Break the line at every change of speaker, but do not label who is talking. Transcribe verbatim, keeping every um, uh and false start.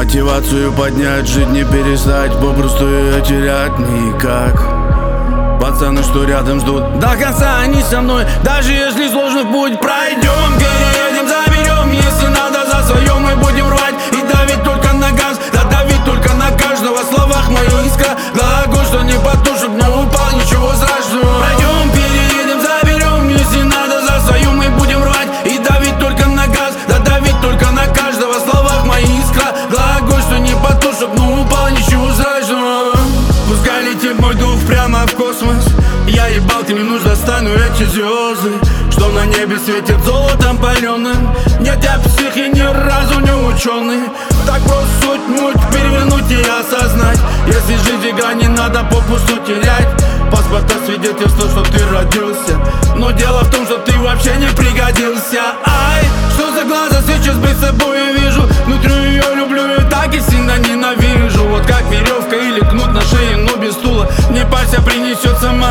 Мотивацию поднять, жить не перестать, попросту ее терять никак. Пацаны, что рядом, ждут до конца, они со мной. Даже если сложный путь пройдем, переедем, заберем. Если надо, за свое мы будем рвать и давить только на газ. Да давить только на каждого, в словах моя искра. Глаголь, что не потушит, но упал, ничего страшного. Пройдем, переедем, заберем. Если надо, за свое мы будем рвать и давить только на газ. Да давить только на каждого, в словах моя искра. Глаголь, что не потушит, но упал, ничего страшного. Пускай летит мой дух прямо в космос. Я ебал, ты не нужно, стану эти звезды, что на небе светит золотом паленым. Нет, я псих и ни разу не ученый. Так просто суть муть перевернуть и осознать. Если жизнь игра, не надо попусту терять. Паспорта свидетельство, что ты родился, но дело в том, что ты вообще не пригодился. Ай, что за глаза сейчас перед собой я вижу. Внутри ее люблю и так и сильно ненавижу. Вот как веревка или кнут на шее, но без стула. Не парься, принесет сама